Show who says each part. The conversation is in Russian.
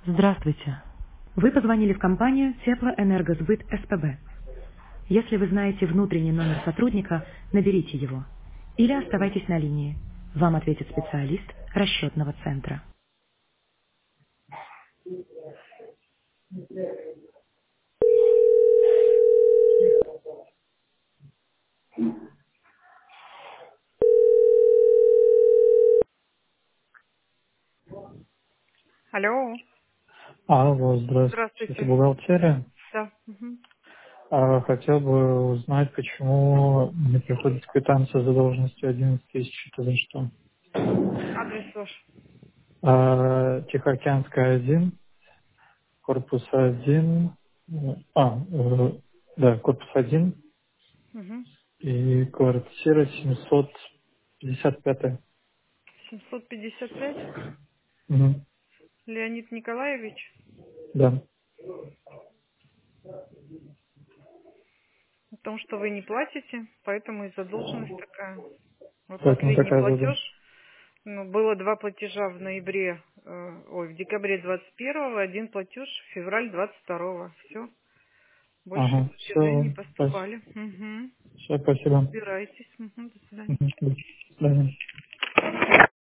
Speaker 1: Здравствуйте. Вы позвонили в компанию Теплоэнергосбыт СПБ. Если вы знаете внутренний номер сотрудника, наберите его. Или оставайтесь на линии. Вам ответит специалист расчетного центра. Алло,
Speaker 2: Алло, здравствуйте, это
Speaker 1: здравствуйте.
Speaker 2: бухгалтерия.
Speaker 1: Да. Мгм.
Speaker 2: Хотел бы узнать, почему не приходит квитанция задолженности 11 тысяч, это за что?
Speaker 1: Адрес ваш.
Speaker 2: Тихоокеанская 1, корпус 1, да, корпус 1
Speaker 1: Мгм.
Speaker 2: и квартира 755.
Speaker 1: 755.
Speaker 2: Мгм.
Speaker 1: Леонид Николаевич.
Speaker 2: Да,
Speaker 1: О том, что вы не платите, поэтому и задолженность такая. Вот
Speaker 2: поэтому
Speaker 1: последний
Speaker 2: такая задача.
Speaker 1: платеж. Ну, было два платежа в ноябре, в декабре 21-го, один платеж в февраль 22-го. Все, больше
Speaker 2: Ага,
Speaker 1: платежей не
Speaker 2: все,
Speaker 1: поступали. Угу.
Speaker 2: спасибо.
Speaker 1: Разбирайтесь. Угу, до свидания.
Speaker 2: Мгм. До свидания.